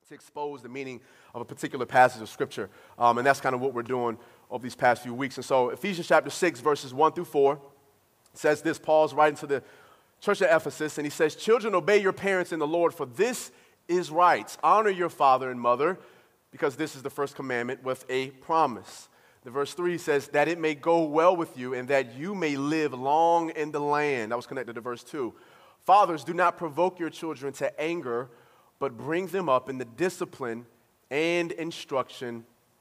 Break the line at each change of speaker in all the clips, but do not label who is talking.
to expose the meaning of a particular passage of Scripture. And that's kind of what we're doing over these past few weeks. And so Ephesians chapter 6, verses 1 through 4 says this. Paul's writing to the church at Ephesus, and he says, "Children, obey your parents in the Lord, for this is right. Honor your father and mother, because this is the first commandment with a promise." The verse 3 says, "That it may go well with you, and that you may live long in the land." That was connected to verse 2. "Fathers, do not provoke your children to anger, but bring them up in the discipline and instruction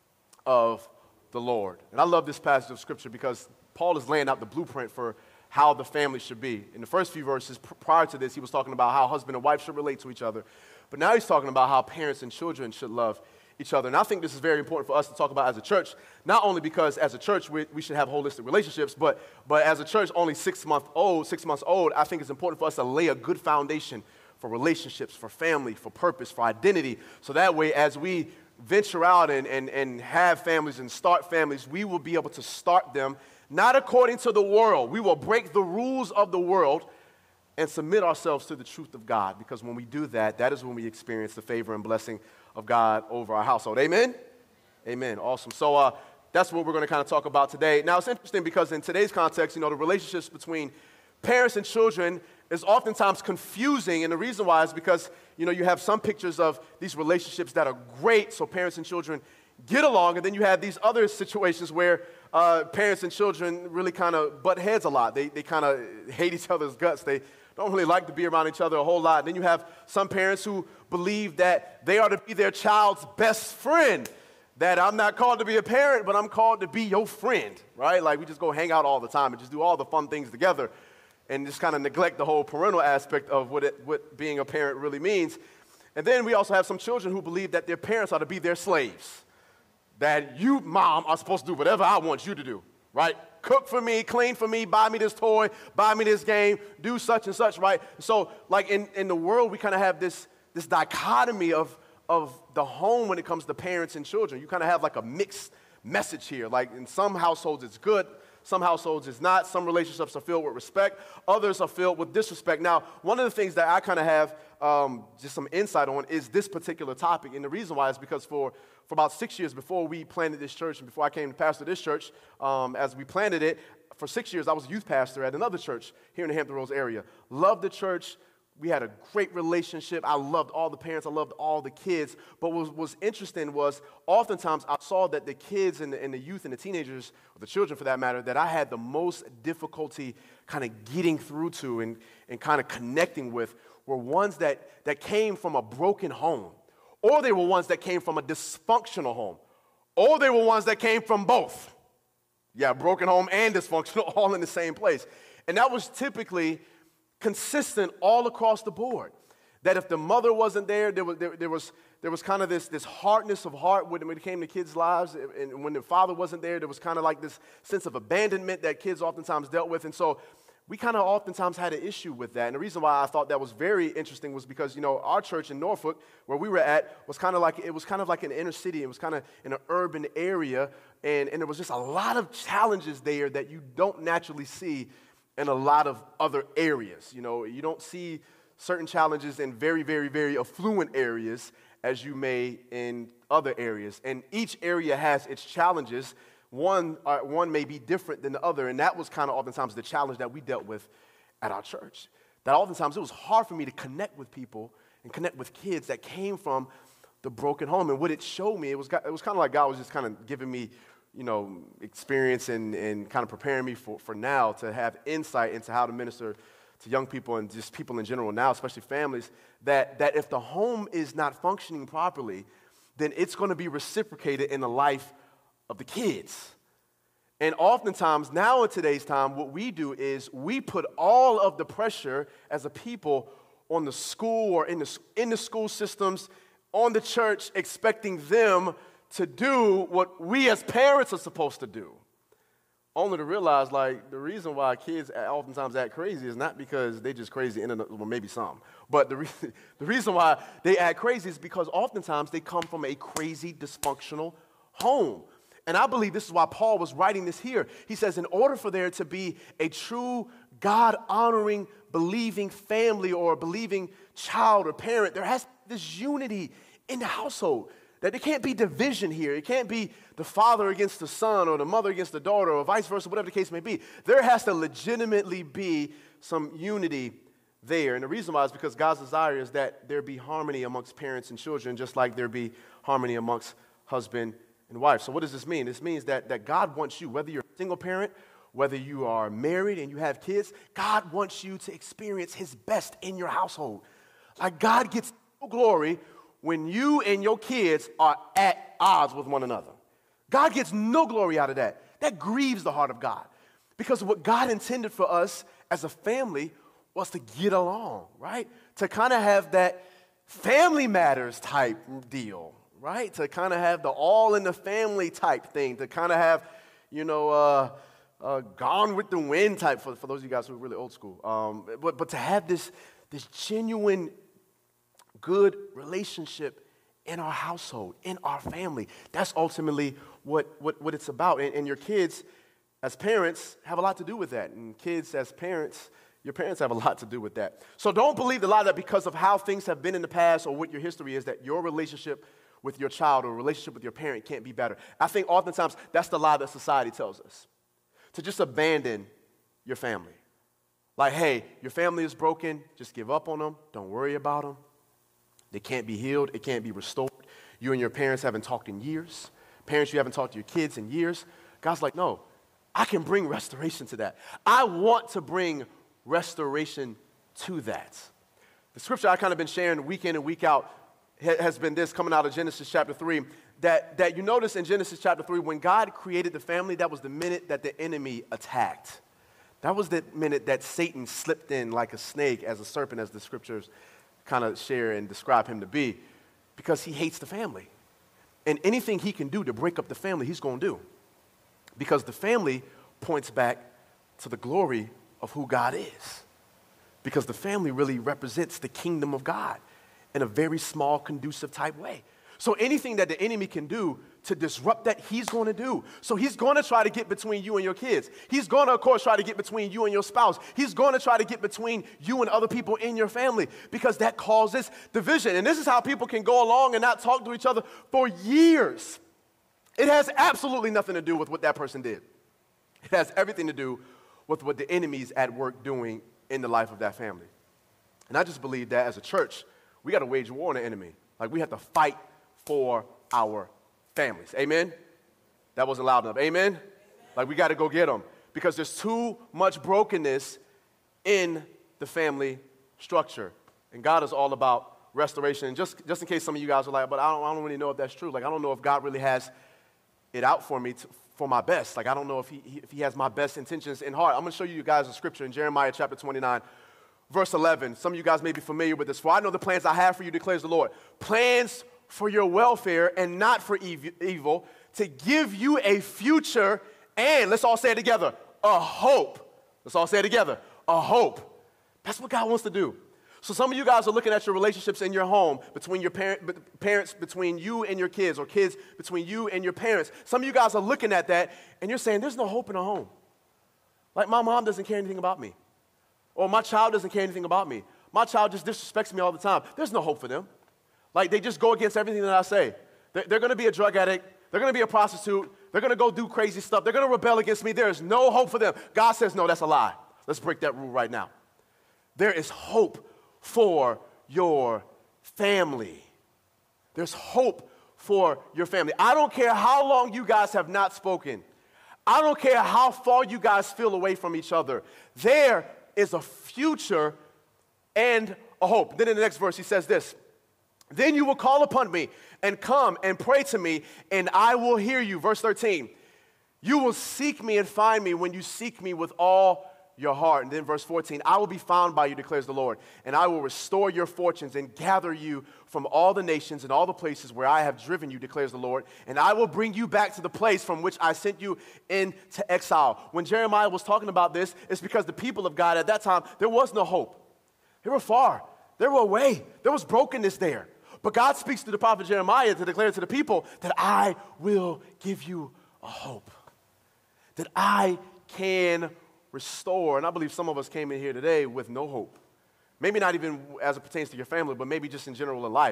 of the Lord." And I love this passage of Scripture because Paul is laying out the blueprint for how the family should be. In the first few verses prior to this, he was talking about how husband and wife should relate to each other. But now he's talking about how parents and children should love each other. And I think this is very important for us to talk about as a church, not only because as a church we should have holistic relationships, but as a church only 6 months old, I think it's important for us to lay a good foundation for relationships, for family, for purpose, for identity. So that way, as we venture out and have families and start families, we will be able to start them not according to the world. We will break the rules of the world and submit ourselves to the truth of God. Because when we do that, that is when we experience the favor and blessing of God over our household. Amen? Amen. Awesome. So that's what we're going to kind of talk about today. Now, it's interesting because in today's context, the relationships between parents and children is oftentimes confusing, and the reason why is because, you have some pictures of these relationships that are great, so parents and children get along, and then you have these other situations where parents and children really kind of butt heads a lot. They kind of hate each other's guts. They don't really like to be around each other a whole lot. And then you have some parents who believe that they are to be their child's best friend, that I'm not called to be a parent, but I'm called to be your friend, right? Like we just go hang out all the time and just do all the fun things together, and just kind of neglect the whole parental aspect of what being a parent really means. And then we also have some children who believe that their parents are to be their slaves, that you, mom, are supposed to do whatever I want you to do, right? Cook for me, clean for me, buy me this toy, buy me this game, do such and such, right? So like in the world, we kind of have this dichotomy of the home when it comes to parents and children. You kind of have like a mixed message here. Like in some households it's good, some households it's not. Some relationships are filled with respect. Others are filled with disrespect. Now, one of the things that I kind of have just some insight on is this particular topic. And the reason why is because for about 6 years before we planted this church and before I came to pastor this church, as we planted it, for 6 years I was a youth pastor at another church here in the Hampton Roads area. Loved the church. We had a great relationship. I loved all the parents. I loved all the kids. But what was interesting was oftentimes I saw that the kids and the youth and the teenagers, or the children for that matter, that I had the most difficulty kind of getting through to and kind of connecting with were ones that came from a broken home. Or they were ones that came from a dysfunctional home. Or they were ones that came from both. Yeah, broken home and dysfunctional all in the same place. And that was typically consistent all across the board. That if the mother wasn't there, there was kind of this hardness of heart when it came to kids' lives. And when the father wasn't there, there was kind of like this sense of abandonment that kids oftentimes dealt with. And so we kind of oftentimes had an issue with that. And the reason why I thought that was very interesting was because, our church in Norfolk, where we were at, was kind of like an inner city. It was kind of in an urban area. And there was just a lot of challenges there that you don't naturally see in a lot of other areas. You don't see certain challenges in very, very, very affluent areas as you may in other areas. And each area has its challenges. One may be different than the other, and that was kind of oftentimes the challenge that we dealt with at our church. That oftentimes it was hard for me to connect with people and connect with kids that came from the broken home. And what it showed me, it was kind of like God was just kind of giving me experience and kind of preparing me for now to have insight into how to minister to young people and just people in general now, especially families, that if the home is not functioning properly, then it's going to be reciprocated in the life of the kids. And oftentimes, now in today's time, what we do is we put all of the pressure as a people on the school or in the school systems, on the church, expecting them to do what we as parents are supposed to do. Only to realize, the reason why kids oftentimes act crazy is not because they just crazy, well, maybe some. But the reason why they act crazy is because oftentimes they come from a crazy, dysfunctional home. And I believe this is why Paul was writing this here. He says, in order for there to be a true, God-honoring, believing family or a believing child or parent, there has to be this unity in the household. That there can't be division here. It can't be the father against the son or the mother against the daughter or vice versa, whatever the case may be. There has to legitimately be some unity there. And the reason why is because God's desire is that there be harmony amongst parents and children, just like there be harmony amongst husband and wife. So what does this mean? This means that God wants you, whether you're a single parent, whether you are married and you have kids, God wants you to experience his best in your household. Like God gets no glory when you and your kids are at odds with one another. God gets no glory out of that. That grieves the heart of God. Because what God intended for us as a family was to get along, right? To kind of have that family matters type deal, right? To kind of have the all in the family type thing. To kind of have, Gone with the Wind type for those of you guys who are really old school. But to have this genuine good relationship in our household, in our family. That's ultimately what it's about. And your kids, as parents, have a lot to do with that. And kids, as parents, your parents have a lot to do with that. So don't believe the lie that because of how things have been in the past or what your history is, that your relationship with your child or relationship with your parent can't be better. I think oftentimes that's the lie that society tells us. To just abandon your family. Like, hey, your family is broken. Just give up on them. Don't worry about them. They can't be healed. It can't be restored. You and your parents haven't talked in years. Parents, you haven't talked to your kids in years. God's like, no, I can bring restoration to that. I want to bring restoration to that. The scripture I kind of been sharing week in and week out has been this, coming out of Genesis chapter 3, that you notice in Genesis chapter 3, when God created the family, that was the minute that the enemy attacked. That was the minute that Satan slipped in like a snake, as a serpent, as the scriptures kind of share and describe him to be, because he hates the family. And anything he can do to break up the family, he's going to do. Because the family points back to the glory of who God is. Because the family really represents the kingdom of God in a very small, conducive type way. So anything that the enemy can do to disrupt that, he's going to do. So he's going to try to get between you and your kids. He's going to, of course, try to get between you and your spouse. He's going to try to get between you and other people in your family because that causes division. And this is how people can go along and not talk to each other for years. It has absolutely nothing to do with what that person did. It has everything to do with what the enemy's at work doing in the life of that family. And I just believe that as a church, we got to wage war on the enemy. Like we have to fight for our families. Amen? That wasn't loud enough. Amen? Amen. Like we got to go get them because there's too much brokenness in the family structure. And God is all about restoration. And just in case some of you guys are like, but I don't really know if that's true. Like I don't know if God really has it out for me for my best. Like I don't know if he has my best intentions in heart. I'm going to show you guys a scripture in Jeremiah chapter 29, verse 11. Some of you guys may be familiar with this. For I know the plans I have for you, declares the Lord. Plans for your welfare and not for evil, to give you a future and, let's all say it together, a hope. Let's all say it together, a hope. That's what God wants to do. So some of you guys are looking at your relationships in your home, between your parents, between you and your kids, or kids between you and your parents. Some of you guys are looking at that, and you're saying, there's no hope in a home. Like my mom doesn't care anything about me. Or my child doesn't care anything about me. My child just disrespects me all the time. There's no hope for them. Like they just go against everything that I say. They're going to be a drug addict. They're going to be a prostitute. They're going to go do crazy stuff. They're going to rebel against me. There is no hope for them. God says, no, that's a lie. Let's break that rule right now. There is hope for your family. There's hope for your family. I don't care how long you guys have not spoken. I don't care how far you guys feel away from each other. There is a future and a hope. Then in the next verse, he says this. Then you will call upon me and come and pray to me, and I will hear you. Verse 13. You will seek me and find me when you seek me with all your heart. And then verse 14. I will be found by you, declares the Lord, and I will restore your fortunes and gather you from all the nations and all the places where I have driven you, declares the Lord, and I will bring you back to the place from which I sent you into exile. When Jeremiah was talking about this, it's because the people of God at that time, there was no hope. They were far. They were away. There was brokenness there. But God speaks to the prophet Jeremiah to declare to the people that I will give you a hope, that I can restore. And I believe some of us came in here today with no hope. Maybe not even as it pertains to your family, but maybe just in general in life.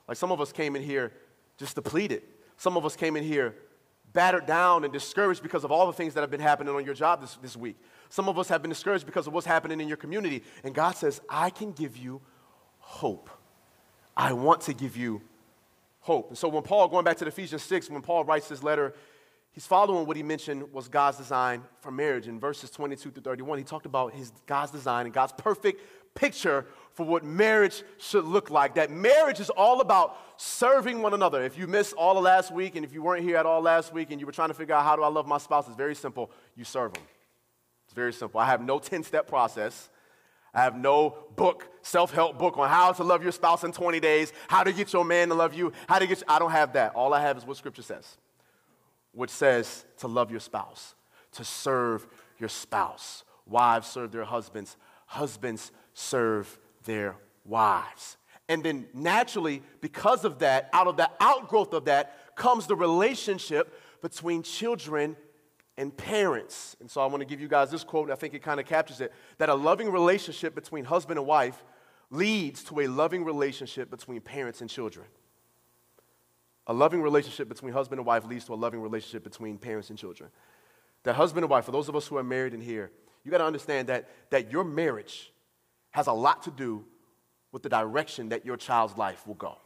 Like some of us came in here just depleted. Some of us came in here battered down and discouraged because of all the things that have been happening on your job this week. Some of us have been discouraged because of what's happening in your community. And God says, I can give you hope. I want to give you hope. And so when Paul, going back to Ephesians 6, when Paul writes this letter, he's following what he mentioned was God's design for marriage. In verses 22 through 31, he talked about God's design and God's perfect picture for what marriage should look like. That marriage is all about serving one another. If you missed all of last week, and if you weren't here at all last week, and you were trying to figure out how do I love my spouse, it's very simple. You serve them. It's very simple. I have no 10-step process. I have no book, self-help book on how to love your spouse in 20 days, how to get your man to love you, I don't have that. All I have is what Scripture says, which says to love your spouse, to serve your spouse. Wives serve their husbands. Husbands serve their wives. And then naturally, because of that, out of the outgrowth of that, comes the relationship between children and parents. And so I want to give you guys this quote, and I think it kind of captures it, that a loving relationship between husband and wife leads to a loving relationship between parents and children. A loving relationship between husband and wife leads to a loving relationship between parents and children. That husband and wife, for those of us who are married in here, you got to understand that your marriage has a lot to do with the direction that your child's life will go.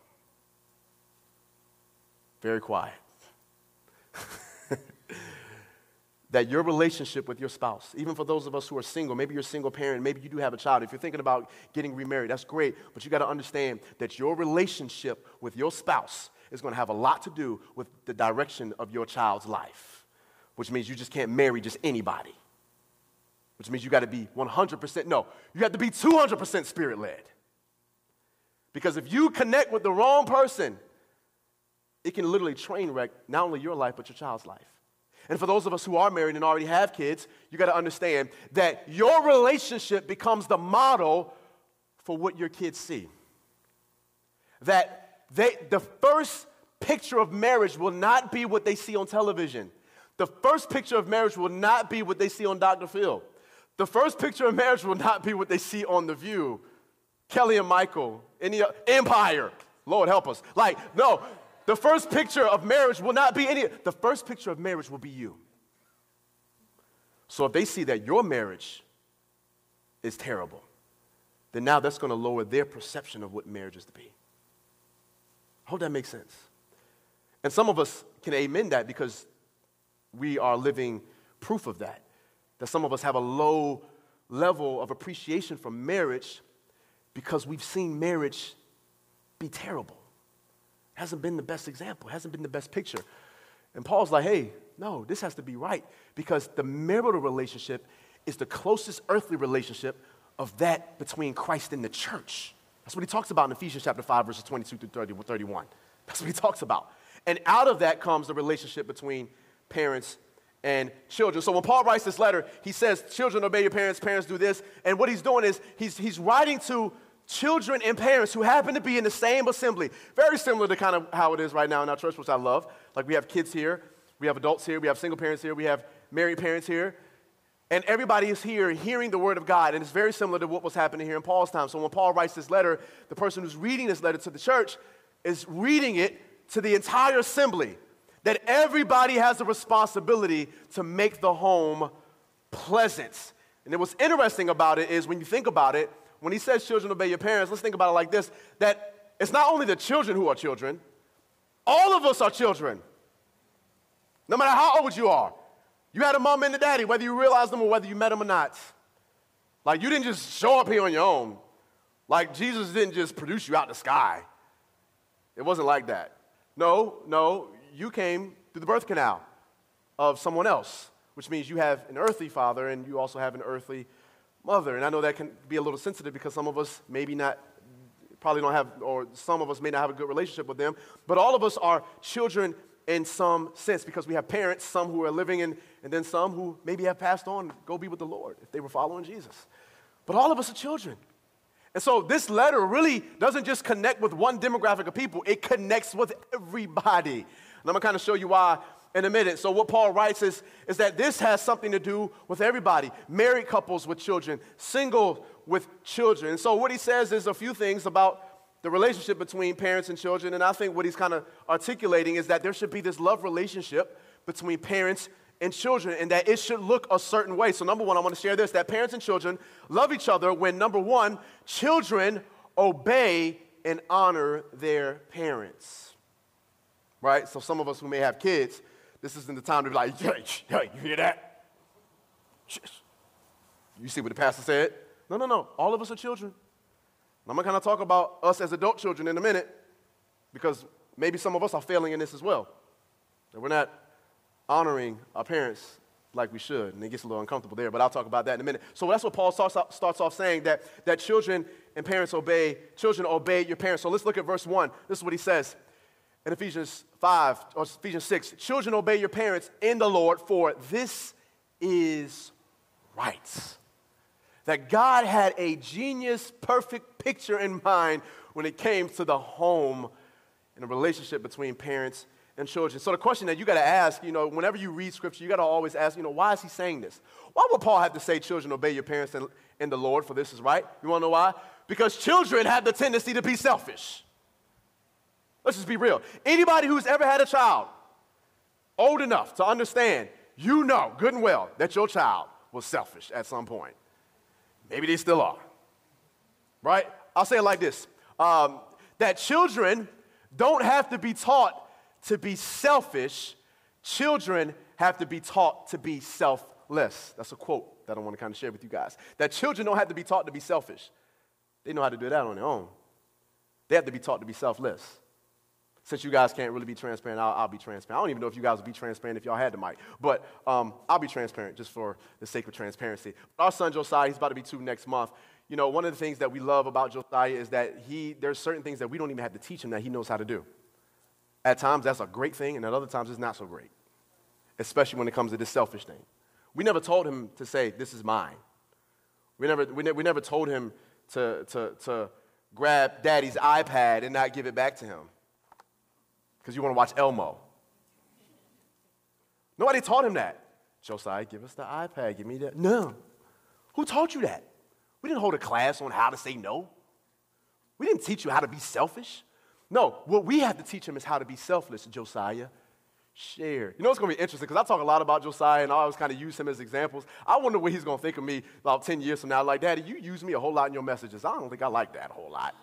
Very quiet. That your relationship with your spouse, even for those of us who are single, maybe you're a single parent, maybe you do have a child. If you're thinking about getting remarried, that's great, but you got to understand that your relationship with your spouse is going to have a lot to do with the direction of your child's life, which means you just can't marry just anybody, which means you got to be 100%, no, you have to be 200% spirit-led. Because if you connect with the wrong person, it can literally train wreck not only your life, but your child's life. And for those of us who are married and already have kids, you got to understand that your relationship becomes the model for what your kids see. That the first picture of marriage will not be what they see on television. The first picture of marriage will not be what they see on Dr. Phil. The first picture of marriage will not be what they see on The View, Kelly and Michael, Empire. Lord help us. No. The first picture of marriage will not be the first picture of marriage will be you. So if they see that your marriage is terrible, then now that's going to lower their perception of what marriage is to be. I hope that makes sense. And some of us can amen that because we are living proof of that. That some of us have a low level of appreciation for marriage because we've seen marriage be terrible. Hasn't been the best example, hasn't been the best picture. And Paul's like, hey, no, this has to be right because the marital relationship is the closest earthly relationship of that between Christ and the church. That's what he talks about in Ephesians chapter 5, verses 22 through 31. That's what he talks about. And out of that comes the relationship between parents and children. So when Paul writes this letter, he says, children, obey your parents, parents do this. And what he's doing is he's writing to children and parents who happen to be in the same assembly. Very similar to kind of how it is right now in our church, which I love. Like we have kids here, we have adults here, we have single parents here, we have married parents here. And everybody is here hearing the word of God. And it's very similar to what was happening here in Paul's time. So when Paul writes this letter, the person who's reading this letter to the church is reading it to the entire assembly. That everybody has a responsibility to make the home pleasant. And what's interesting about it is when you think about it, when he says children obey your parents, let's think about it like this, that it's not only the children who are children, all of us are children. No matter how old you are. You had a mom and a daddy, whether you realized them or whether you met them or not. Like you didn't just show up here on your own. Like Jesus didn't just produce you out the sky. It wasn't like that. No, you came through the birth canal of someone else, which means you have an earthly father and you also have an earthly mother. And I know that can be a little sensitive because some of us probably don't have, or some of us may not have a good relationship with them, but all of us are children in some sense because we have parents, some who are living and then some who maybe have passed on, go be with the Lord if they were following Jesus. But all of us are children. And so this letter really doesn't just connect with one demographic of people, it connects with everybody. And I'm going to kind of show you why in a minute. So what Paul writes is that this has something to do with everybody. Married couples with children, single with children. And so what he says is a few things about the relationship between parents and children, and I think what he's kind of articulating is that there should be this love relationship between parents and children, and that it should look a certain way. So number one, I want to share this, that parents and children love each other when, number one, children obey and honor their parents. Right? So some of us who may have kids, this isn't the time to be like, hey, you hear that? You see what the pastor said? No. All of us are children. I'm going to kind of talk about us as adult children in a minute, because maybe some of us are failing in this as well. That we're not honoring our parents like we should, and it gets a little uncomfortable there, but I'll talk about that in a minute. So that's what Paul starts off saying, that children and parents children obey your parents. So let's look at verse 1. This is what he says in Ephesians 5, or Ephesians 6. Children, obey your parents in the Lord, for this is right. That God had a genius, perfect picture in mind when it came to the home and the relationship between parents and children. So the question that you got to ask, whenever you read Scripture, you got to always ask, why is he saying this? Why would Paul have to say, children, obey your parents in the Lord, for this is right? You want to know why? Because children have the tendency to be selfish. Let's just be real. Anybody who's ever had a child old enough to understand, good and well, that your child was selfish at some point. Maybe they still are, right? I'll say it like this, that children don't have to be taught to be selfish. Children have to be taught to be selfless. That's a quote that I want to kind of share with you guys. That children don't have to be taught to be selfish. They know how to do that on their own. They have to be taught to be selfless. Since you guys can't really be transparent, I'll be transparent. I don't even know if you guys would be transparent if y'all had the mic. But I'll be transparent just for the sake of transparency. Our son Josiah, he's about to be 2 next month. One of the things that we love about Josiah is that there's certain things that we don't even have to teach him that he knows how to do. At times, that's a great thing, and at other times, it's not so great, especially when it comes to this selfish thing. We never told him to say, this is mine. We never told him to grab daddy's iPad and not give it back to him because you want to watch Elmo. Nobody taught him that. Josiah, give us the iPad. Give me that. No. Who taught you that? We didn't hold a class on how to say no. We didn't teach you how to be selfish. No, what we have to teach him is how to be selfless, Josiah. Share. It's going to be interesting because I talk a lot about Josiah and I always kind of use him as examples. I wonder what he's going to think of me about 10 years from now. Like, Daddy, you use me a whole lot in your messages. I don't think I like that a whole lot.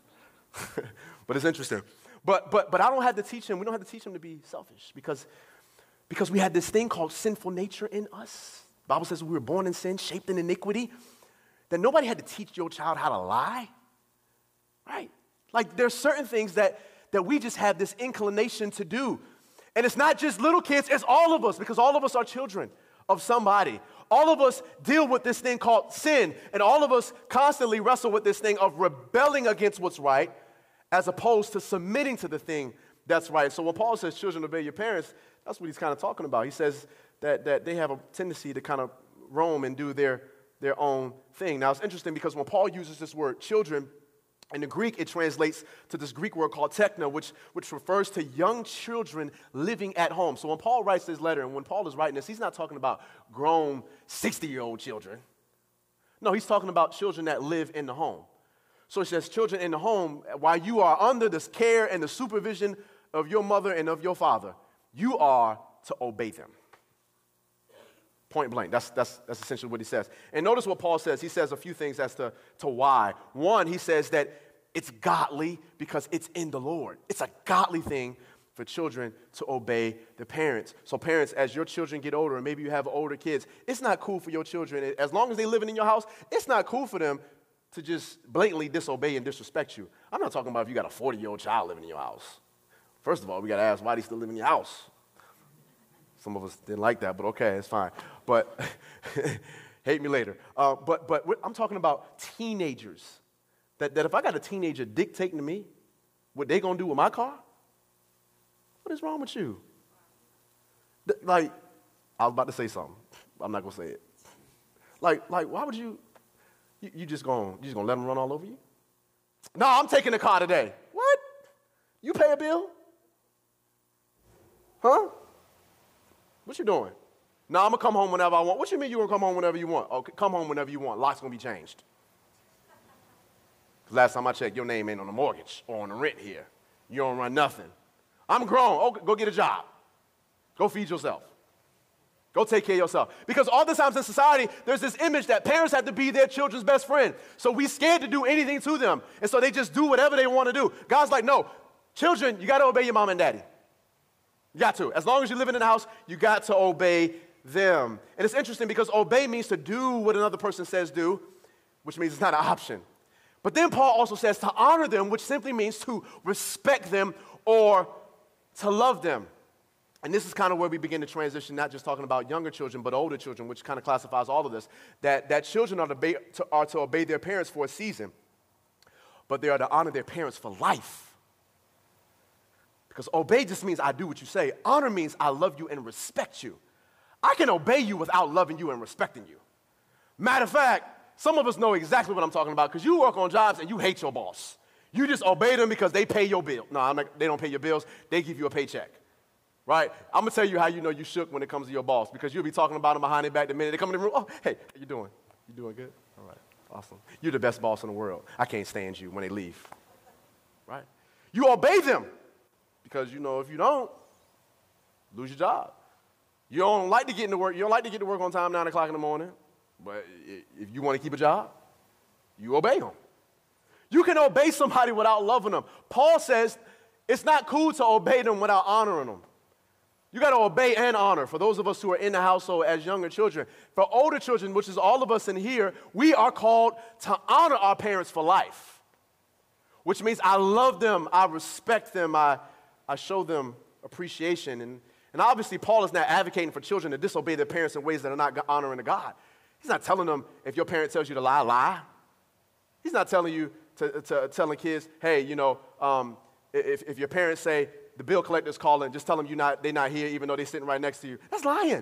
But it's interesting. But I don't have to teach him. We don't have to teach him to be selfish because we had this thing called sinful nature in us. The Bible says we were born in sin, shaped in iniquity. That nobody had to teach your child how to lie. Right? Like there's certain things that we just have this inclination to do. And it's not just little kids, it's all of us because all of us are children of somebody. All of us deal with this thing called sin. And all of us constantly wrestle with this thing of rebelling against what's right as opposed to submitting to the thing that's right. So when Paul says children obey your parents, that's what he's kind of talking about. He says that they have a tendency to kind of roam and do their own thing. Now it's interesting because when Paul uses this word children, in the Greek, it translates to this Greek word called tekna, which refers to young children living at home. So when Paul writes this letter, and when Paul is writing this, he's not talking about grown 60-year-old children. No, he's talking about children that live in the home. So it says children in the home, while you are under the care and the supervision of your mother and of your father, you are to obey them. Point blank. That's essentially what he says. And notice what Paul says. He says a few things as to why. One, he says that it's godly because it's in the Lord. It's a godly thing for children to obey their parents. So parents, as your children get older, and maybe you have older kids, it's not cool for your children, as long as they're living in your house, it's not cool for them to just blatantly disobey and disrespect you. I'm not talking about if you got a 40-year-old child living in your house. First of all, we got to ask, why do they still live in your house? Some of us didn't like that, but okay, it's fine. But hate me later. But I'm talking about teenagers. That if I got a teenager dictating to me what they gonna do with my car, what is wrong with you? Like, I was about to say something. I'm not gonna say it. Like, why would you just gonna let them run all over you? No, I'm taking the car today. What? You pay a bill? Huh? What you doing? No, I'm going to come home whenever I want. What you mean you going to come home whenever you want? Okay, come home whenever you want. Lock's going to be changed. Last time I checked, your name ain't on the mortgage or on the rent here. You don't run nothing. I'm grown. Oh, go get a job. Go feed yourself. Go take care of yourself. Because all the times in society, there's this image that parents have to be their children's best friend. So we scared to do anything to them. And so they just do whatever they want to do. God's like, no, children, you got to obey your mom and daddy. You got to. As long as you're living in the house, you got to obey them. And it's interesting because obey means to do what another person says do, which means it's not an option. But then Paul also says to honor them, which simply means to respect them or to love them. And this is kind of where we begin to transition, not just talking about younger children, but older children, which kind of classifies all of this, that children are to obey their parents for a season, but they are to honor their parents for life. Because obey just means I do what you say. Honor means I love you and respect you. I can obey you without loving you and respecting you. Matter of fact, some of us know exactly what I'm talking about because you work on jobs and you hate your boss. You just obey them because they pay your bill. No, they don't pay your bills. They give you a paycheck. Right? I'm going to tell you how you know you shook when it comes to your boss because you'll be talking about them behind their back the minute they come in the room. Oh, hey, how you doing? You doing good? All right. Awesome. You're the best boss in the world. I can't stand you when they leave. Right? You obey them because you know if you don't, lose your job. You don't like to get into work. You don't like to get to work on time, 9 o'clock in the morning. But if you want to keep a job, you obey them. You can obey somebody without loving them. Paul says it's not cool to obey them without honoring them. You got to obey and honor. For those of us who are in the household as younger children, for older children, which is all of us in here, we are called to honor our parents for life, which means I love them, I respect them, I show them appreciation. And obviously, Paul is not advocating for children to disobey their parents in ways that are not honoring to God. He's not telling them if your parent tells you to lie, lie. He's not telling you telling kids, hey, you know, if your parents say, the bill collector's calling, just tell them they're not here even though they're sitting right next to you. That's lying.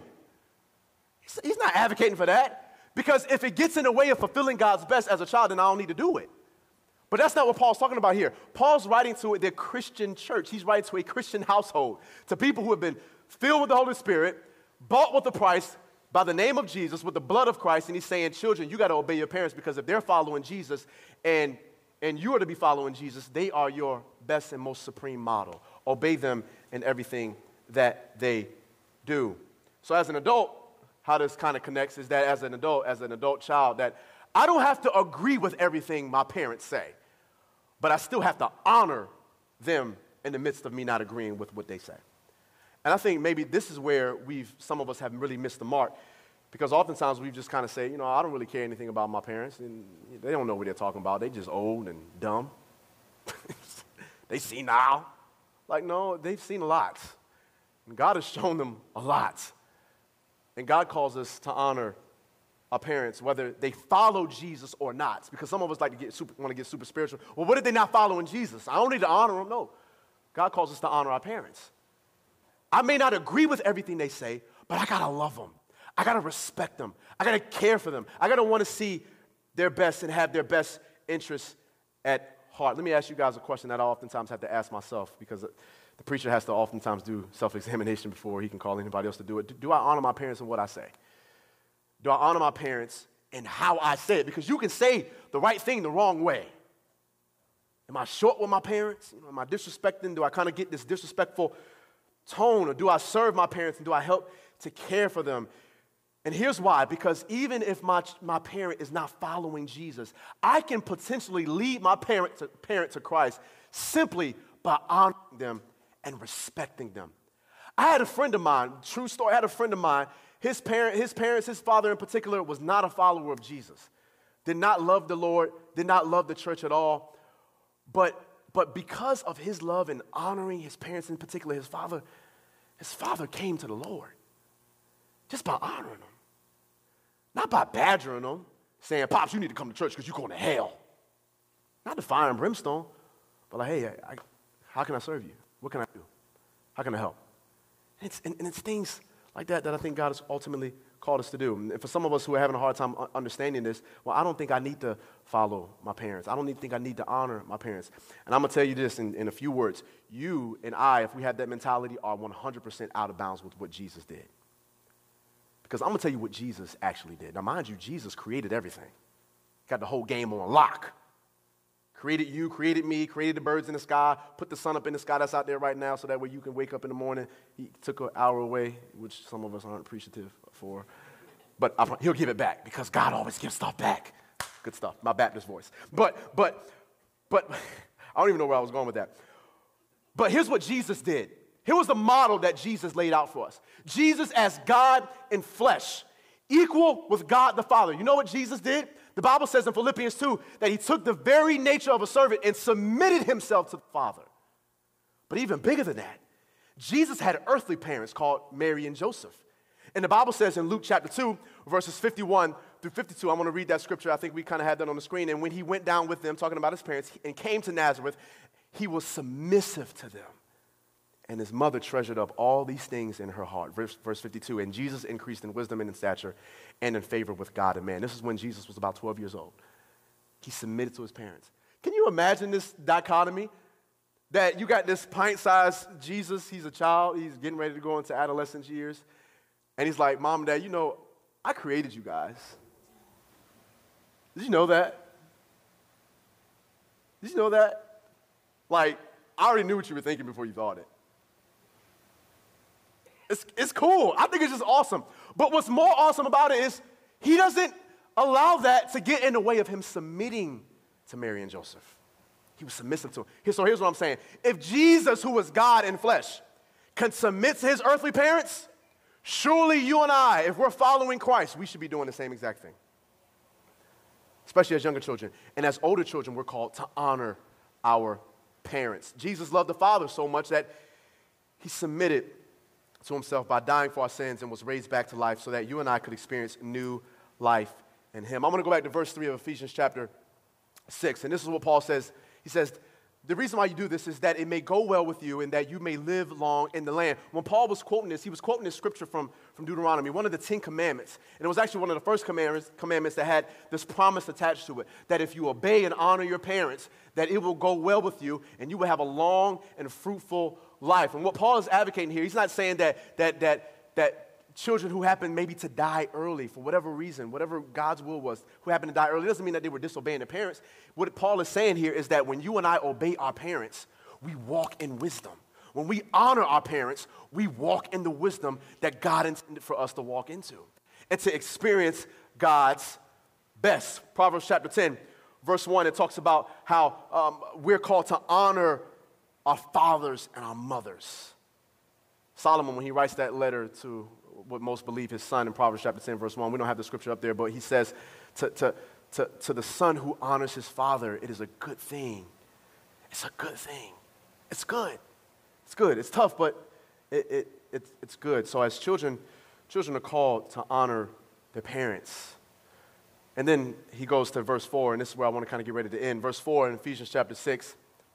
He's not advocating for that. Because if it gets in the way of fulfilling God's best as a child, then I don't need to do it. But that's not what Paul's talking about here. Paul's writing to the Christian church. He's writing to a Christian household, to people who have been filled with the Holy Spirit, bought with the price by the name of Jesus, with the blood of Christ. And he's saying, children, you got to obey your parents because if they're following Jesus and you are to be following Jesus, they are your best and most supreme model. Obey them in everything that they do. So as an adult, how this kind of connects is that as an adult child, that I don't have to agree with everything my parents say, but I still have to honor them in the midst of me not agreeing with what they say. And I think maybe this is where some of us have really missed the mark, because oftentimes we just kind of say, you know, I don't really care anything about my parents, and they don't know what they're talking about. They just old and dumb. They senile. Like, no, they've seen a lot. And God has shown them a lot. And God calls us to honor our parents, whether they follow Jesus or not. Because some of us want to get super spiritual. Well, what if they're not following Jesus? I don't need to honor them. No. God calls us to honor our parents. I may not agree with everything they say, but I got to love them. I got to respect them. I got to care for them. I got to want to see their best and have their best interests at heart. Let me ask you guys a question that I oftentimes have to ask myself, because the preacher has to oftentimes do self-examination before he can call anybody else to do it. Do I honor my parents in what I say? Do I honor my parents in how I say it? Because you can say the right thing the wrong way. Am I short with my parents? Am I disrespecting? Do I kind of get this disrespectful tone? Or do I serve my parents and do I help to care for them? And here's why. Because even if my parent is not following Jesus, I can potentially lead my parent to Christ simply by honoring them and respecting them. I had a friend of mine, true story, I had a friend of mine, his parents, his father in particular, was not a follower of Jesus. Did not love the Lord, did not love the church at all. But because of his love and honoring his parents, in particular his father came to the Lord just by honoring him. Not by badgering them, saying, Pops, you need to come to church because you're going to hell. Not the fire and brimstone, but like, hey, how can I serve you? What can I do? How can I help? And it's things like that I think God has ultimately called us to do. And for some of us who are having a hard time understanding this, well, I don't think I need to follow my parents. I don't think I need to honor my parents. And I'm going to tell you this in a few words. You and I, if we have that mentality, are 100% out of bounds with what Jesus did. Because I'm going to tell you what Jesus actually did. Now, mind you, Jesus created everything. Got the whole game on lock. Created you, created me, created the birds in the sky, put the sun up in the sky that's out there right now so that way you can wake up in the morning. He took an hour away, which some of us aren't appreciative for. But he'll give it back because God always gives stuff back. Good stuff, my Baptist voice. But I don't even know where I was going with that. But here's what Jesus did. Here was the model that Jesus laid out for us. Jesus as God in flesh, equal with God the Father. You know what Jesus did? The Bible says in Philippians 2 that he took the very nature of a servant and submitted himself to the Father. But even bigger than that, Jesus had earthly parents called Mary and Joseph. And the Bible says in Luke chapter 2, verses 51 through 52, I'm going to read that scripture. I think we kind of had that on the screen. And when he went down with them, talking about his parents, and came to Nazareth, he was submissive to them. And his mother treasured up all these things in her heart. Verse 52, and Jesus increased in wisdom and in stature and in favor with God and man. This is when Jesus was about 12 years old. He submitted to his parents. Can you imagine this dichotomy? That you got this pint-sized Jesus, he's a child, he's getting ready to go into adolescence years. And he's like, Mom and Dad, you know, I created you guys. Did you know that? Did you know that? Like, I already knew what you were thinking before you thought it. It's cool. I think it's just awesome. But what's more awesome about it is he doesn't allow that to get in the way of him submitting to Mary and Joseph. He was submissive to him. So here's what I'm saying. If Jesus, who was God in flesh, can submit to his earthly parents, surely you and I, if we're following Christ, we should be doing the same exact thing. Especially as younger children. And as older children, we're called to honor our parents. Jesus loved the Father so much that he submitted to himself by dying for our sins and was raised back to life so that you and I could experience new life in him. I'm going to go back to verse 3 of Ephesians chapter 6, and this is what Paul says. He says, the reason why you do this is that it may go well with you and that you may live long in the land. When Paul was quoting this, he was quoting this scripture from Deuteronomy, one of the 10 commandments. And it was actually one of the first commandments that had this promise attached to it, that if you obey and honor your parents, that it will go well with you and you will have a long and fruitful life. And what Paul is advocating here, he's not saying that children who happen maybe to die early for whatever reason, whatever God's will was, who happened to die early, doesn't mean that they were disobeying their parents. What Paul is saying here is that when you and I obey our parents, we walk in wisdom. When we honor our parents, we walk in the wisdom that God intended for us to walk into and to experience God's best. Proverbs chapter 10, verse 1, it talks about how we're called to honor our fathers and our mothers. Solomon, when he writes that letter to what most believe his son in Proverbs chapter 10, verse 1, we don't have the scripture up there, but he says to the son who honors his father, it is a good thing. It's a good thing. It's good. It's good. It's tough, but it's good. So as children are called to honor their parents. And then he goes to verse 4, and this is where I want to kind of get ready to end. Verse 4 in Ephesians chapter 6,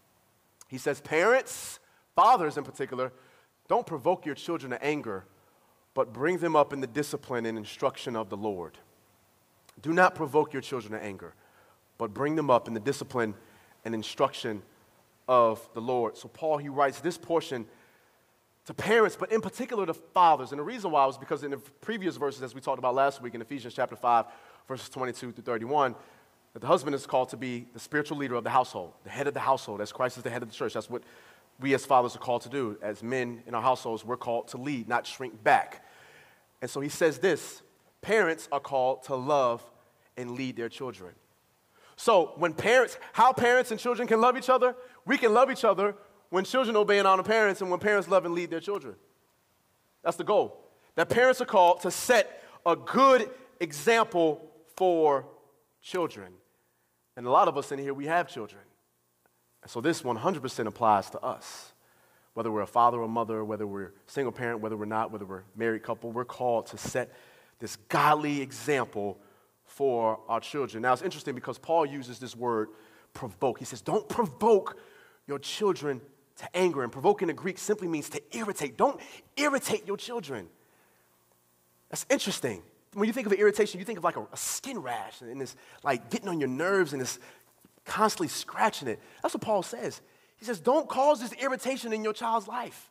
he says, parents, fathers in particular, don't provoke your children to anger, but bring them up in the discipline and instruction of the Lord. Do not provoke your children to anger, but bring them up in the discipline and instruction of the Lord. So Paul, he writes this portion to parents, but in particular to fathers. And the reason why was because in the previous verses, as we talked about last week in Ephesians chapter 5, verses 22 through 31, that the husband is called to be the spiritual leader of the household, the head of the household, as Christ is the head of the church. That's what we as fathers are called to do. As men in our households, we're called to lead, not shrink back. And so he says this, parents are called to love and lead their children. So how parents and children can love each other, we can love each other when children obey and honor parents and when parents love and lead their children. That's the goal. That parents are called to set a good example for children. And a lot of us in here, we have children. So this 100% applies to us. Whether we're a father or mother, whether we're single parent, whether we're not, whether we're a married couple, we're called to set this godly example for our children. Now, it's interesting because Paul uses this word, provoke. He says, don't provoke your children to anger. And provoke in the Greek simply means to irritate. Don't irritate your children. That's interesting. When you think of irritation, you think of like a skin rash and it's like getting on your nerves and it's constantly scratching it. That's what Paul says. He says, don't cause this irritation in your child's life.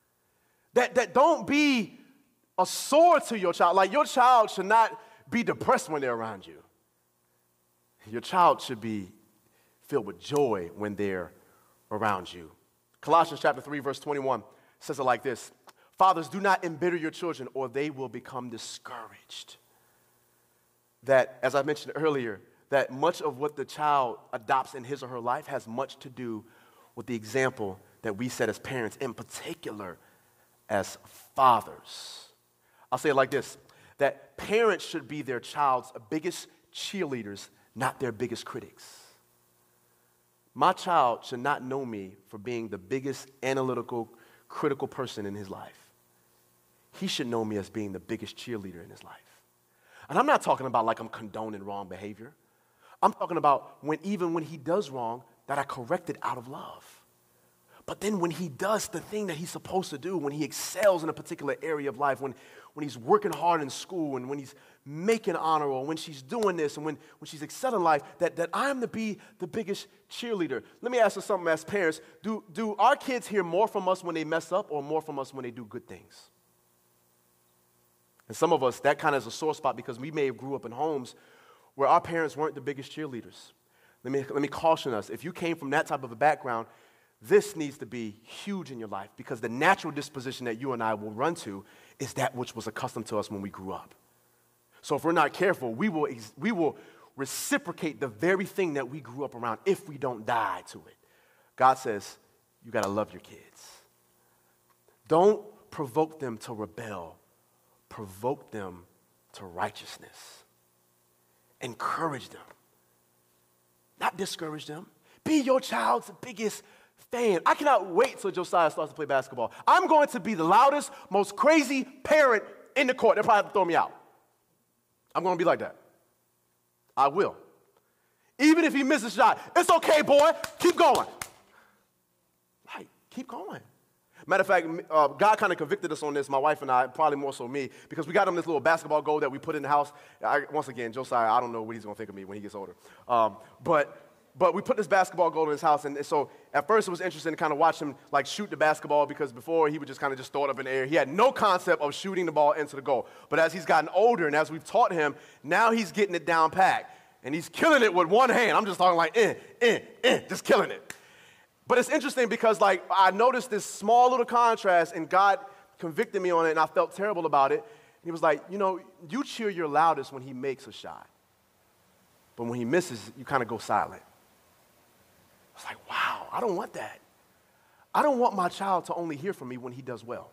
That don't be a sore to your child. Like your child should not be depressed when they're around you. Your child should be filled with joy when they're around you. Colossians chapter 3, verse 21 says it like this: Fathers, do not embitter your children, or they will become discouraged. That, as I mentioned earlier, that much of what the child adopts in his or her life has much to do with the example that we set as parents, in particular as fathers. I'll say it like this, that parents should be their child's biggest cheerleaders, not their biggest critics. My child should not know me for being the biggest analytical, critical person in his life. He should know me as being the biggest cheerleader in his life. And I'm not talking about like I'm condoning wrong behavior. I'm talking about even when he does wrong, that I correct it out of love. But then when he does the thing that he's supposed to do, when he excels in a particular area of life, when he's working hard in school, and when he's making honor roll, when she's doing this, and when she's excelling in life, that I'm to be the biggest cheerleader. Let me ask you something as parents. Do our kids hear more from us when they mess up, or more from us when they do good things? And some of us, that kind of is a sore spot because we may have grew up in homes where our parents weren't the biggest cheerleaders. Let me caution us. If you came from that type of a background, this needs to be huge in your life, because the natural disposition that you and I will run to is that which was accustomed to us when we grew up. So if we're not careful, we will reciprocate the very thing that we grew up around if we don't die to it. God says, you got to love your kids. Don't provoke them to rebel. Provoke them to righteousness. Encourage them, not discourage them. Be your child's biggest fan. I cannot wait till Josiah starts to play basketball. I'm going to be the loudest, most crazy parent in the court. They'll probably have to throw me out. I'm going to be like that. I will. Even if he misses a shot, it's okay, boy. Keep going. Like, keep going. Matter of fact, God kind of convicted us on this, my wife and I, probably more so me, because we got him this little basketball goal that we put in the house. Once again, Josiah, I don't know what he's going to think of me when he gets older. But we put this basketball goal in his house, and so at first it was interesting to kind of watch him like shoot the basketball, because before he would just kind of just throw it up in the air. He had no concept of shooting the ball into the goal. But as he's gotten older and as we've taught him, now he's getting it down pat, and he's killing it with one hand. I'm just talking like, just killing it. But it's interesting because, like, I noticed this small little contrast, and God convicted me on it, and I felt terrible about it. He was like, you cheer your loudest when he makes a shot. But when he misses, you kind of go silent. I was like, wow, I don't want that. I don't want my child to only hear from me when he does well.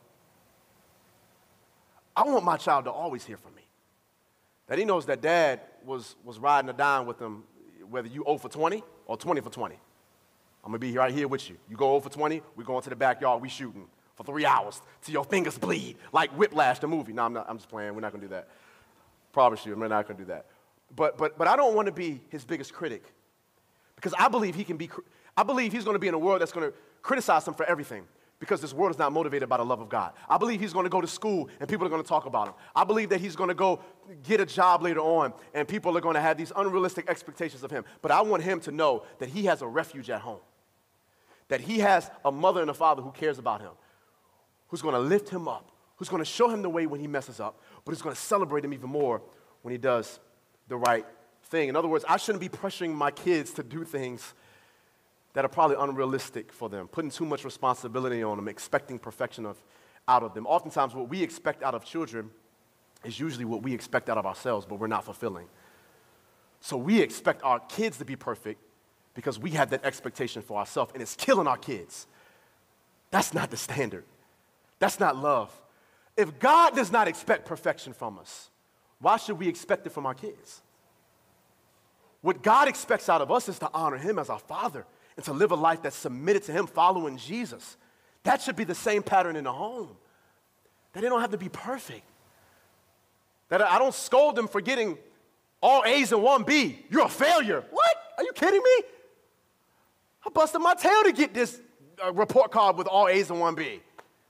I want my child to always hear from me. That he knows that dad was riding or dying with him, whether you 0 for 20 or 20 for 20. I'm going to be right here with you. You go 0 for 20, we're going to the backyard, we shooting for 3 hours till your fingers bleed, like Whiplash, the movie. No, I'm just playing. We're not going to do that. Promise you, we're not going to do that. But I don't want to be his biggest critic, because I believe he's going to be in a world that's going to criticize him for everything, because this world is not motivated by the love of God. I believe he's going to go to school and people are going to talk about him. I believe that he's going to go get a job later on and people are going to have these unrealistic expectations of him. But I want him to know that he has a refuge at home, that he has a mother and a father who cares about him, who's going to lift him up, who's going to show him the way when he messes up, but who's going to celebrate him even more when he does the right thing. In other words, I shouldn't be pressuring my kids to do things that are probably unrealistic for them, putting too much responsibility on them, expecting perfection out of them. Oftentimes, what we expect out of children is usually what we expect out of ourselves, but we're not fulfilling. So we expect our kids to be perfect because we have that expectation for ourselves, and it's killing our kids. That's not the standard. That's not love. If God does not expect perfection from us, why should we expect it from our kids? What God expects out of us is to honor him as our Father and to live a life that's submitted to him, following Jesus. That should be the same pattern in the home. That they don't have to be perfect. That I don't scold them for getting all A's and 1 B. You're a failure. What? Are you kidding me? I busted my tail to get this report card with all A's and 1 B.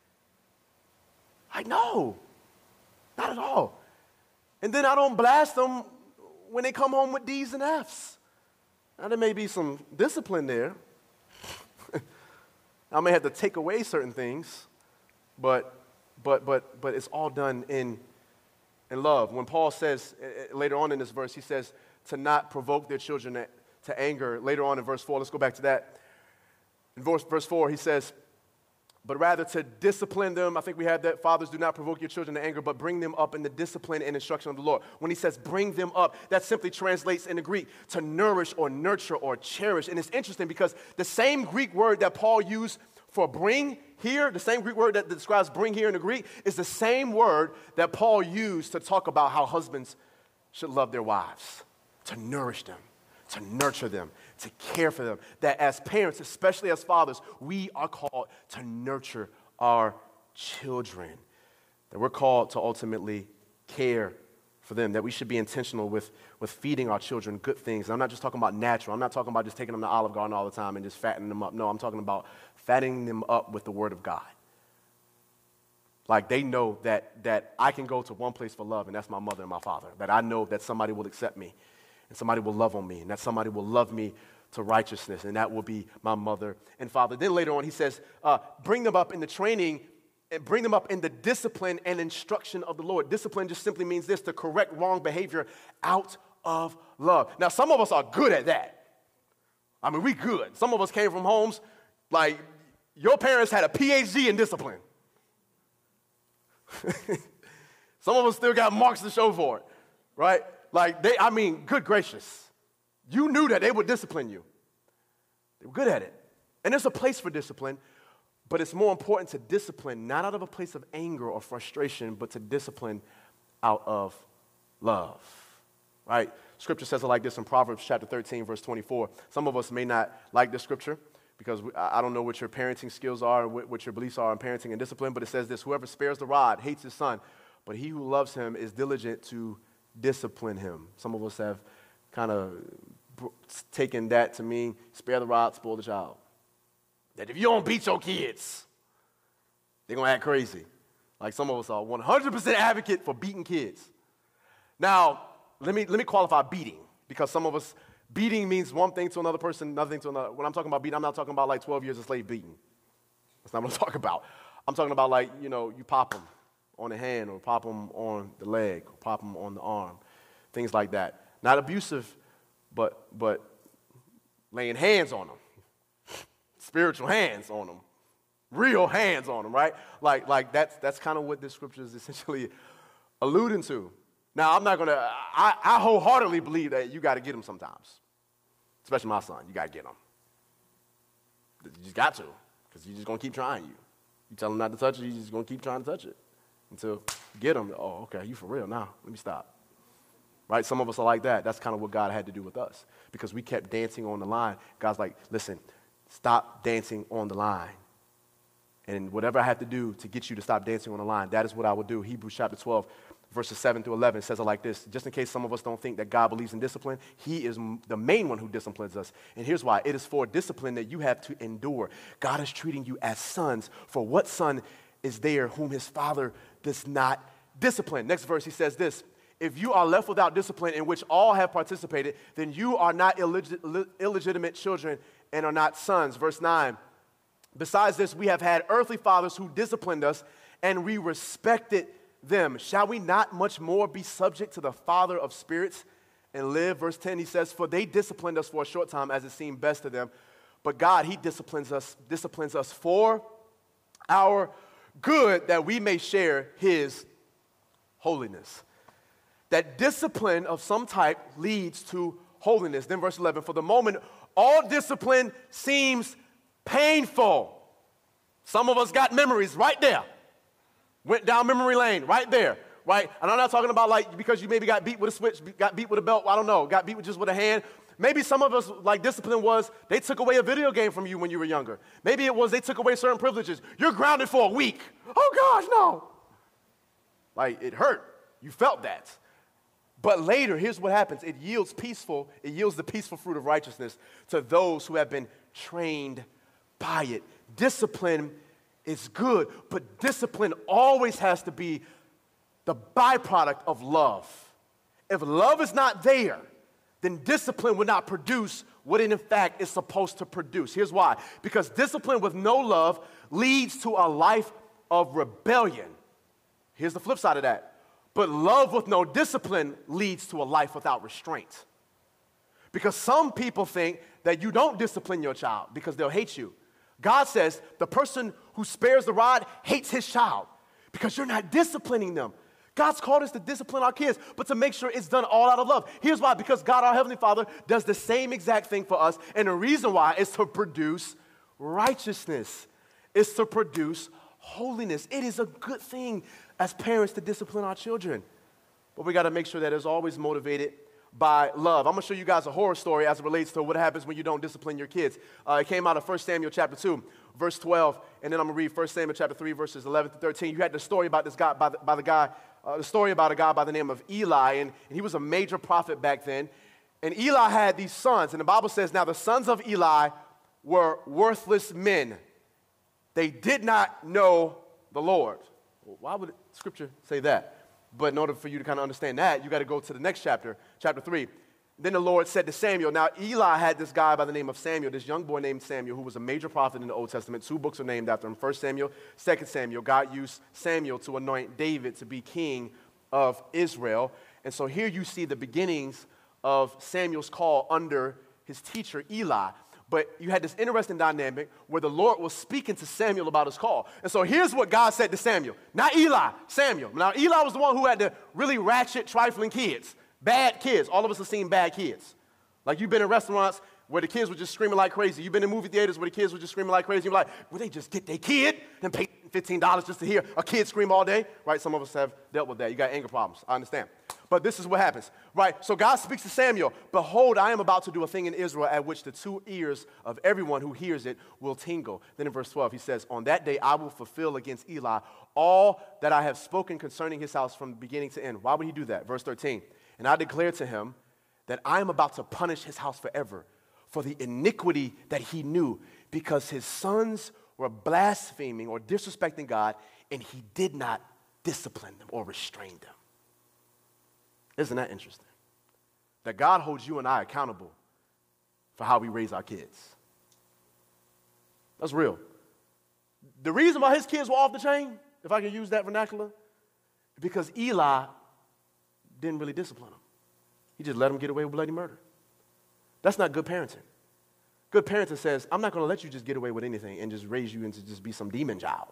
No, not at all. And then I don't blast them when they come home with D's and F's. Now, there may be some discipline there. I may have to take away certain things, but it's all done in love. When Paul says later on in this verse, he says to not provoke their children to anger. Later on in verse 4, let's go back to that. In verse 4, he says, but rather to discipline them. I think we had that. Fathers, do not provoke your children to anger, but bring them up in the discipline and instruction of the Lord. When he says bring them up, that simply translates in the Greek to nourish or nurture or cherish. And it's interesting because the same Greek word that Paul used for bring here, the same Greek word that describes bring here in the Greek, is the same word that Paul used to talk about how husbands should love their wives, to nourish them, to nurture them, to care for them. That as parents, especially as fathers, we are called to nurture our children. That we're called to ultimately care for them. That we should be intentional with feeding our children good things. And I'm not just talking about natural. I'm not talking about just taking them to Olive Garden all the time and just fattening them up. No, I'm talking about fattening them up with the Word of God. Like they know that I can go to one place for love, and that's my mother and my father. That I know that somebody will accept me, and somebody will love on me, and that somebody will love me to righteousness, and that will be my mother and father. Then later on, he says, bring them up in the training and bring them up in the discipline and instruction of the Lord. Discipline just simply means this, to correct wrong behavior out of love. Now, some of us are good at that. I mean, we good. Some of us came from homes like your parents had a PhD in discipline. Some of us still got marks to show for it, right? Like good gracious. You knew that they would discipline you. They were good at it. And there's a place for discipline, but it's more important to discipline not out of a place of anger or frustration, but to discipline out of love, right? Scripture says it like this in Proverbs chapter 13, verse 24. Some of us may not like this scripture because I don't know what your parenting skills are and what your beliefs are in parenting and discipline, but it says this, whoever spares the rod hates his son, but he who loves him is diligent to discipline him. Some of us have kind of taken that to mean spare the rod, spoil the child. That if you don't beat your kids, they're going to act crazy. Like some of us are 100% advocate for beating kids. Now, let me qualify beating, because some of us, beating means one thing to another person, another thing to another. When I'm talking about beating, I'm not talking about like 12 years of slave beating. That's not what I'm talking about. I'm talking about like, you pop them on the hand or pop them on the leg or pop them on the arm, things like that. Not abusive, but laying hands on them, spiritual hands on them, real hands on them, right? Like that's kind of what this scripture is essentially alluding to. Now, I'm not going to, I wholeheartedly believe that you got to get them sometimes, especially my son. You got to get them. You just got to, because you're just going to keep trying you. You tell him not to touch it, he's just going to keep trying to touch it until you get him. Oh, okay, you for real now. Let me stop. Right? Some of us are like that. That's kind of what God had to do with us, because we kept dancing on the line. God's like, listen, stop dancing on the line. And whatever I have to do to get you to stop dancing on the line, that is what I will do. Hebrews chapter 12, verses 7 through 11 says it like this. Just in case some of us don't think that God believes in discipline, he is the main one who disciplines us. And here's why. It is for discipline that you have to endure. God is treating you as sons. For what son is there whom his father does not discipline? Next verse, he says this. If you are left without discipline in which all have participated, then you are not illegitimate children and are not sons. Verse 9. Besides this, we have had earthly fathers who disciplined us, and we respected them. Shall we not much more be subject to the Father of spirits and live? Verse 10, he says, for they disciplined us for a short time as it seemed best to them. But God, he disciplines us for our good, that we may share his holiness. That discipline of some type leads to holiness. Then verse 11, for the moment, all discipline seems painful. Some of us got memories right there. Went down memory lane right there, right? And I'm not talking about like because you maybe got beat with a switch, got beat with a belt, I don't know, got beat with just with a hand. Maybe some of us, like discipline was, they took away a video game from you when you were younger. Maybe it was they took away certain privileges. You're grounded for a week. Oh gosh, no. Like it hurt. You felt that. But later, here's what happens. It yields the peaceful fruit of righteousness to those who have been trained by it. Discipline is good, but discipline always has to be the byproduct of love. If love is not there, then discipline will not produce what it in fact is supposed to produce. Here's why. Because discipline with no love leads to a life of rebellion. Here's the flip side of that. But love with no discipline leads to a life without restraint. Because some people think that you don't discipline your child because they'll hate you. God says the person who spares the rod hates his child because you're not disciplining them. God's called us to discipline our kids, but to make sure it's done all out of love. Here's why: because God, our Heavenly Father, does the same exact thing for us, and the reason why is to produce righteousness. It's to produce holiness. It is a good thing as parents to discipline our children, but we got to make sure that it's always motivated by love. I'm going to show you guys a horror story as it relates to what happens when you don't discipline your kids. It came out of 1 Samuel chapter 2, verse 12, and then I'm going to read 1 Samuel chapter 3, verses 11 to 13. You had the story about this guy, the story about a guy by the name of Eli, and he was a major prophet back then. And Eli had these sons, and the Bible says, now the sons of Eli were worthless men. They did not know the Lord. Well, why would Scripture say that? But in order for you to kind of understand that, you got to go to the next chapter, chapter 3. Then the Lord said to Samuel, now Eli had this guy by the name of Samuel, this young boy named Samuel, who was a major prophet in the Old Testament. 2 books are named after him, 1 Samuel, 2 Samuel. God used Samuel to anoint David to be king of Israel. And so here you see the beginnings of Samuel's call under his teacher Eli. But you had this interesting dynamic where the Lord was speaking to Samuel about his call. And so here's what God said to Samuel. Not Eli, Samuel. Now, Eli was the one who had the really ratchet, trifling kids. Bad kids. All of us have seen bad kids. Like, you've been in restaurants where the kids were just screaming like crazy. You've been in movie theaters where the kids were just screaming like crazy. You're like, will they just get their kid and pay $15 just to hear a kid scream all day? Right? Some of us have dealt with that. You got anger problems. I understand. But this is what happens, right? So God speaks to Samuel. Behold, I am about to do a thing in Israel at which the 2 ears of everyone who hears it will tingle. Then in verse 12, he says, on that day I will fulfill against Eli all that I have spoken concerning his house from beginning to end. Why would he do that? Verse 13, and I declare to him that I am about to punish his house forever for the iniquity that he knew, because his sons were blaspheming or disrespecting God, and he did not discipline them or restrain them. Isn't that interesting? That God holds you and I accountable for how we raise our kids. That's real. The reason why his kids were off the chain, if I can use that vernacular, is because Eli didn't really discipline them. He just let them get away with bloody murder. That's not good parenting. Good parenting says, I'm not going to let you just get away with anything and just raise you into just be some demon child.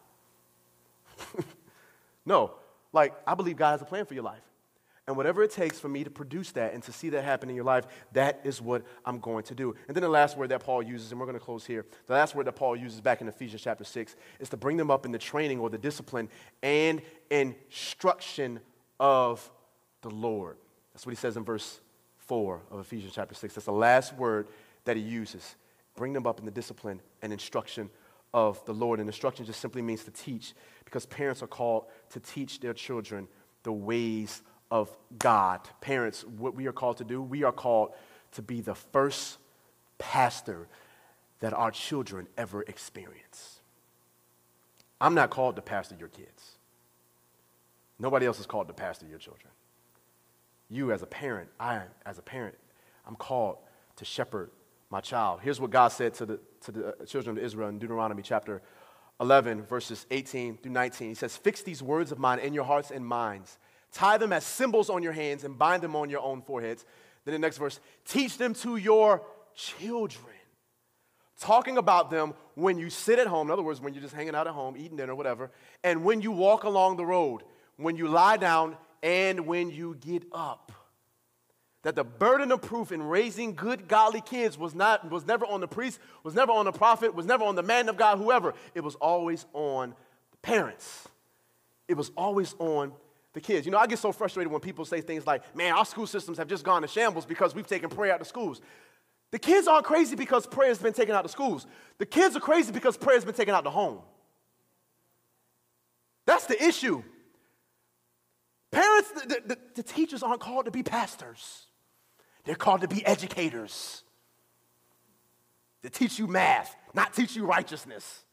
No, like, I believe God has a plan for your life. And whatever it takes for me to produce that and to see that happen in your life, that is what I'm going to do. And then the last word that Paul uses, and we're going to close here, the last word that Paul uses back in Ephesians chapter 6 is to bring them up in the training or the discipline and instruction of the Lord. That's what he says in verse 4 of Ephesians chapter 6. That's the last word that he uses. Bring them up in the discipline and instruction of the Lord. And instruction just simply means to teach, because parents are called to teach their children the ways of God. Parents, what we are called to do, we are called to be the first pastor that our children ever experience. I'm not called to pastor your kids. Nobody else is called to pastor your children. You as a parent, I'm called to shepherd my child. Here's what God said to the children of Israel in Deuteronomy chapter 11, verses 18 through 19. He says, fix these words of mine in your hearts and minds. Tie them as symbols on your hands and bind them on your own foreheads. Then the next verse, teach them to your children. Talking about them when you sit at home, in other words, when you're just hanging out at home, eating dinner, whatever, and when you walk along the road, when you lie down, and when you get up. That the burden of proof in raising good, godly kids was never on the priest, was never on the prophet, was never on the man of God, whoever. It was always on the parents. It was always on the kids. You know, I get so frustrated when people say things like, man, our school systems have just gone to shambles because we've taken prayer out of schools. The kids aren't crazy because prayer has been taken out of schools. The kids are crazy because prayer has been taken out of the home. That's the issue. Parents, the teachers aren't called to be pastors. They're called to be educators. To teach you math, not teach you righteousness.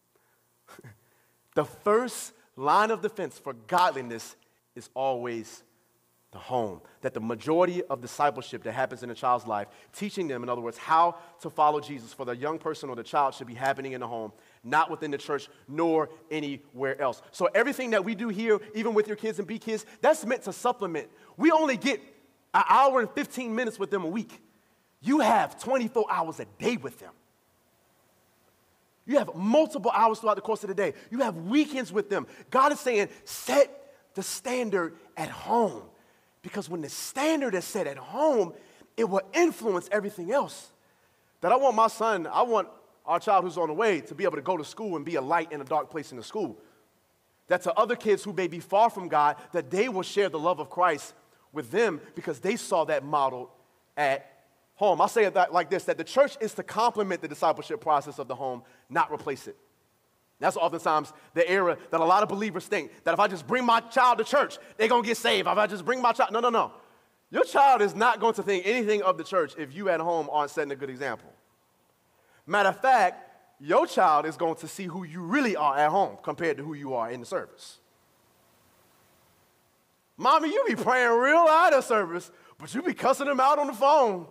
The first line of defense for godliness is always the home. That the majority of discipleship that happens in a child's life, teaching them, in other words, how to follow Jesus for the young person or the child, should be happening in the home, not within the church, nor anywhere else. So everything that we do here, even with your kids and be kids, that's meant to supplement. We only get an hour and 15 minutes with them a week. You have 24 hours a day with them. You have multiple hours throughout the course of the day. You have weekends with them. God is saying, set the standard at home. Because when the standard is set at home, it will influence everything else. That I want our child who's on the way to be able to go to school and be a light in a dark place in the school. That to other kids who may be far from God, that they will share the love of Christ with them because they saw that modeled at home. I'll say it like this, that the church is to complement the discipleship process of the home, not replace it. That's oftentimes the error that a lot of believers think, that if I just bring my child to church, they're going to get saved. If I just bring my child, no. Your child is not going to think anything of the church if you at home aren't setting a good example. Matter of fact, your child is going to see who you really are at home compared to who you are in the service. Mommy, you be praying real loud at service, but you be cussing them out on the phone.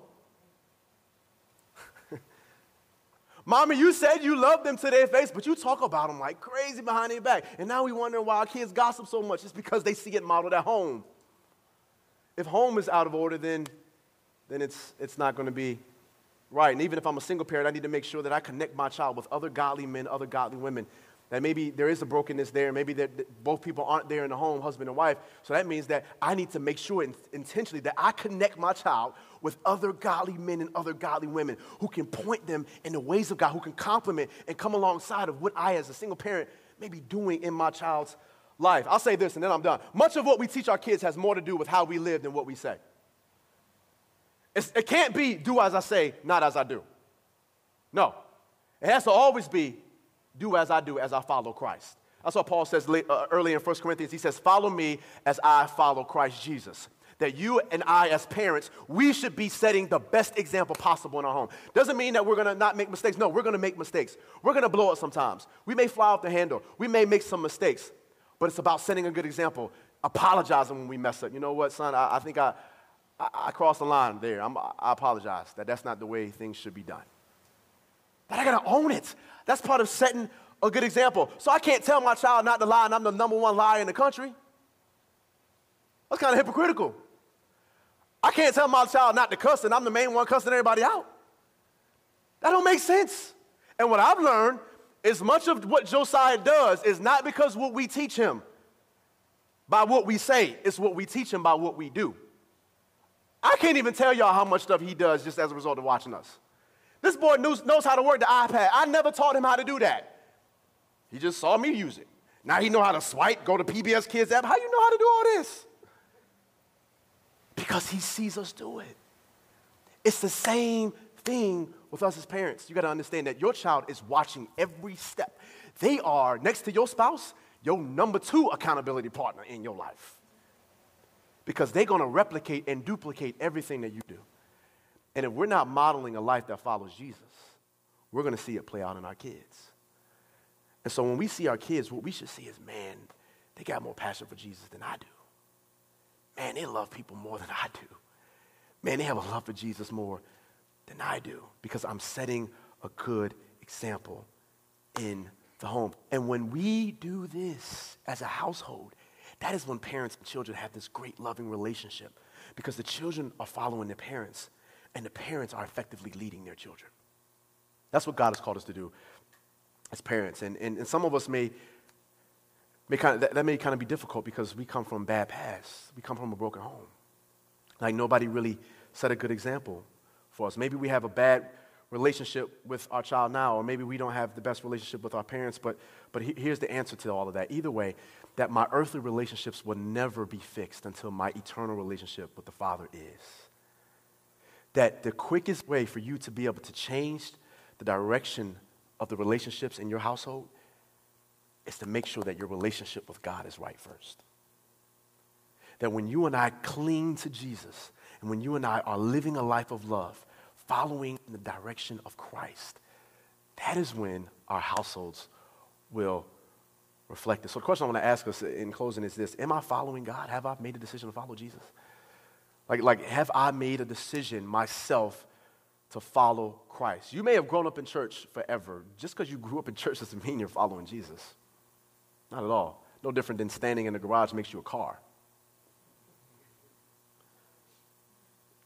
Mommy, you said you love them to their face, but you talk about them like crazy behind their back. And now we wonder why our kids gossip so much. It's because they see it modeled at home. If home is out of order, then it's not going to be right. And even if I'm a single parent, I need to make sure that I connect my child with other godly men, other godly women. That maybe there is a brokenness there. Maybe that both people aren't there in the home, husband and wife. So that means that I need to make sure intentionally that I connect my child with other godly men and other godly women who can point them in the ways of God, who can complement and come alongside of what I as a single parent may be doing in my child's life. I'll say this and then I'm done. Much of what we teach our kids has more to do with how we live than what we say. It can't be do as I say, not as I do. No. It has to always be do as I do, as I follow Christ. That's what Paul says early in 1 Corinthians. He says, follow me as I follow Christ Jesus. That you and I as parents, we should be setting the best example possible in our home. Doesn't mean that we're going to not make mistakes. No, we're going to make mistakes. We're going to blow it sometimes. We may fly off the handle. We may make some mistakes. But it's about setting a good example, apologizing when we mess up. You know what, son, I think I crossed the line there. I apologize. That's not the way things should be done. But I got to own it. That's part of setting a good example. So I can't tell my child not to lie and I'm the number one liar in the country. That's kind of hypocritical. I can't tell my child not to cuss and I'm the main one cussing everybody out. That don't make sense. And what I've learned is much of what Josiah does is not because what we teach him by what we say. It's what we teach him by what we do. I can't even tell y'all how much stuff he does just as a result of watching us. This boy knows how to work the iPad. I never taught him how to do that. He just saw me use it. Now he know how to swipe, go to PBS Kids app. How you know how to do all this? Because he sees us do it. It's the same thing with us as parents. You got to understand that your child is watching every step. They are, next to your spouse, your number 2 accountability partner in your life. Because they're going to replicate and duplicate everything that you do. And if we're not modeling a life that follows Jesus, we're going to see it play out in our kids. And so when we see our kids, what we should see is, man, they got more passion for Jesus than I do. Man, they love people more than I do. Man, they have a love for Jesus more than I do because I'm setting a good example in the home. And when we do this as a household, that is when parents and children have this great loving relationship because the children are following their parents and the parents are effectively leading their children. That's what God has called us to do as parents. And some of us may kind of be difficult because we come from bad pasts. We come from a broken home. Like nobody really set a good example for us. Maybe we have a bad relationship with our child now, or maybe we don't have the best relationship with our parents, but here's the answer to all of that. Either way, that my earthly relationships will never be fixed until my eternal relationship with the Father is. That the quickest way for you to be able to change the direction of the relationships in your household is to make sure that your relationship with God is right first. That when you and I cling to Jesus, and when you and I are living a life of love, following in the direction of Christ, that is when our households will reflect it. So the question I want to ask us in closing is this: am I following God? Have I made a decision to follow Jesus? Like have I made a decision myself to follow Christ? You may have grown up in church forever. Just because you grew up in church doesn't mean you're following Jesus. Not at all. No different than standing in the garage makes you a car.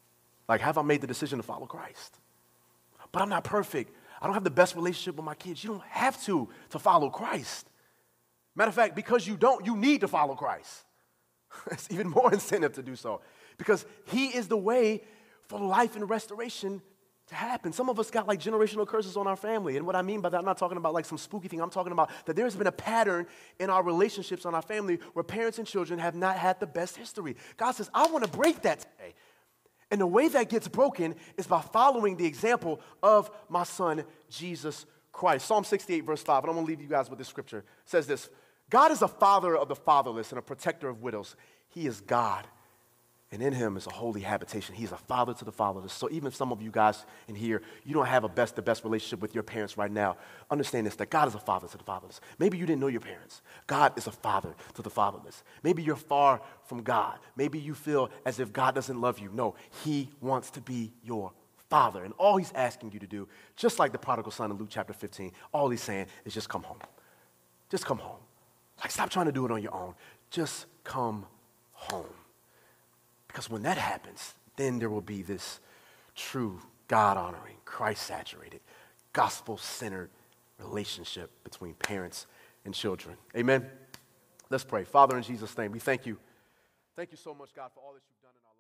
Like, have I made the decision to follow Christ? But I'm not perfect. I don't have the best relationship with my kids. You don't have to follow Christ. Matter of fact, because you don't, you need to follow Christ. It's even more incentive to do so because he is the way for life and restoration to happen. Some of us got like generational curses on our family. And what I mean by that, I'm not talking about like some spooky thing. I'm talking about that there's been a pattern in our relationships on our family where parents and children have not had the best history. God says, I want to break that today. And the way that gets broken is by following the example of my son, Jesus Christ. Psalm 68, verse 5, and I'm going to leave you guys with this scripture. It says this, God is a father of the fatherless and a protector of widows. He is God, and in him is a holy habitation. He is a father to the fatherless. So even if some of you guys in here, you don't have the best relationship with your parents right now, understand this, that God is a father to the fatherless. Maybe you didn't know your parents. God is a father to the fatherless. Maybe you're far from God. Maybe you feel as if God doesn't love you. No, he wants to be your father. And all he's asking you to do, just like the prodigal son in Luke chapter 15, all he's saying is just come home. Just come home. Like, stop trying to do it on your own. Just come home. Because when that happens, then there will be this true God-honoring, Christ-saturated, gospel-centered relationship between parents and children. Amen? Let's pray. Father, in Jesus' name, we thank you. Thank you so much, God, for all that you've done in our lives.